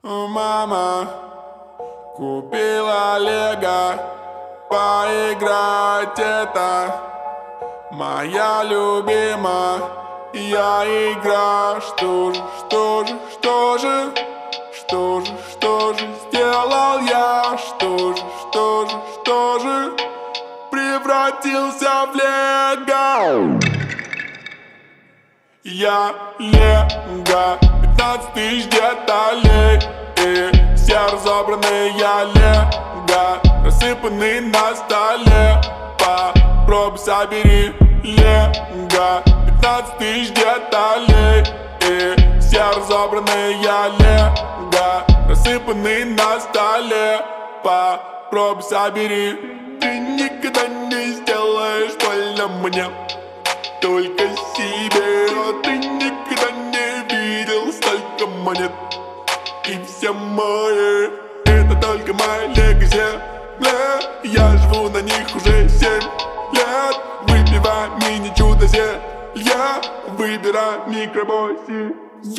Мама купила лего, поиграть это моя любимая игра. Что же сделал я? Что же превратился в лего? Я лего, 15 тысяч деталей, и все разобранные я лего, рассыпанный на столе. Попробуй собери лего, 15 тысяч деталей, и все разобранные я лего, рассыпанный на столе. Попробуй собери. Ты никогда не сделаешь больно мне, только себе. Ты никогда не видел столько монет, и все мои — это только мои лего-земля. Я живу на них уже 7 лет, выпивая мини-чудо-зелья, выбирая микробой-си.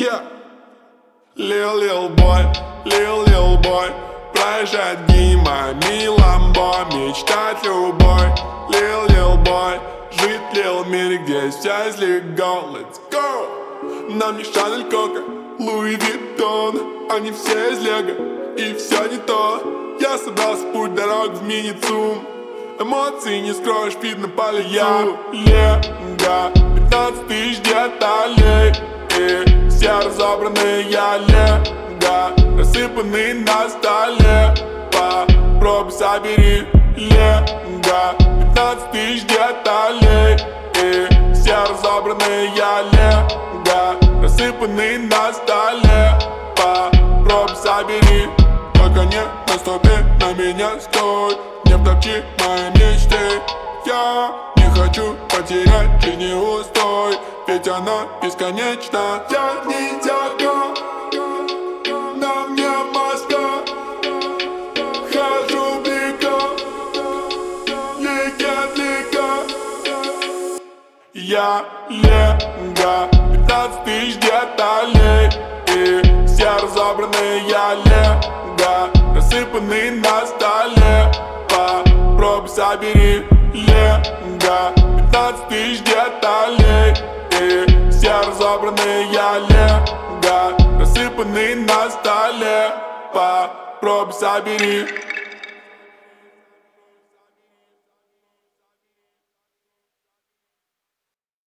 Lil boy, проезжать мимо Ламбо, мечтать любой. Lil boy, жить в лил мире, где вся из лего. Let's go! Нам не Шанель, Кока, Луи Виттон, они все из лего, и все не то. Я собрался в путь дорог в мини-цум, эмоций не скроешь, видно по Я лего, 15 тысяч деталей, и все разобранные я лего, рассыпанный на столе. Попробуй собери лего, 15 тысяч деталей, и все разобранные я лего, рассыпанный на столе. Попробуй собери. Только не наступи на меня, стой, не втопчи мои мечты. Я не хочу потерять жизни устой, ведь она бесконечна. Я ниндзяго, на мне маска, хожу бегом, лего. Я лего, 15 тысяч деталей, и все разобранные я лего, рассыпанный на столе. Попробуй собери лего, 15 тысяч деталей, и все разобранные я лего, рассыпанный на столе. Попробуй собери.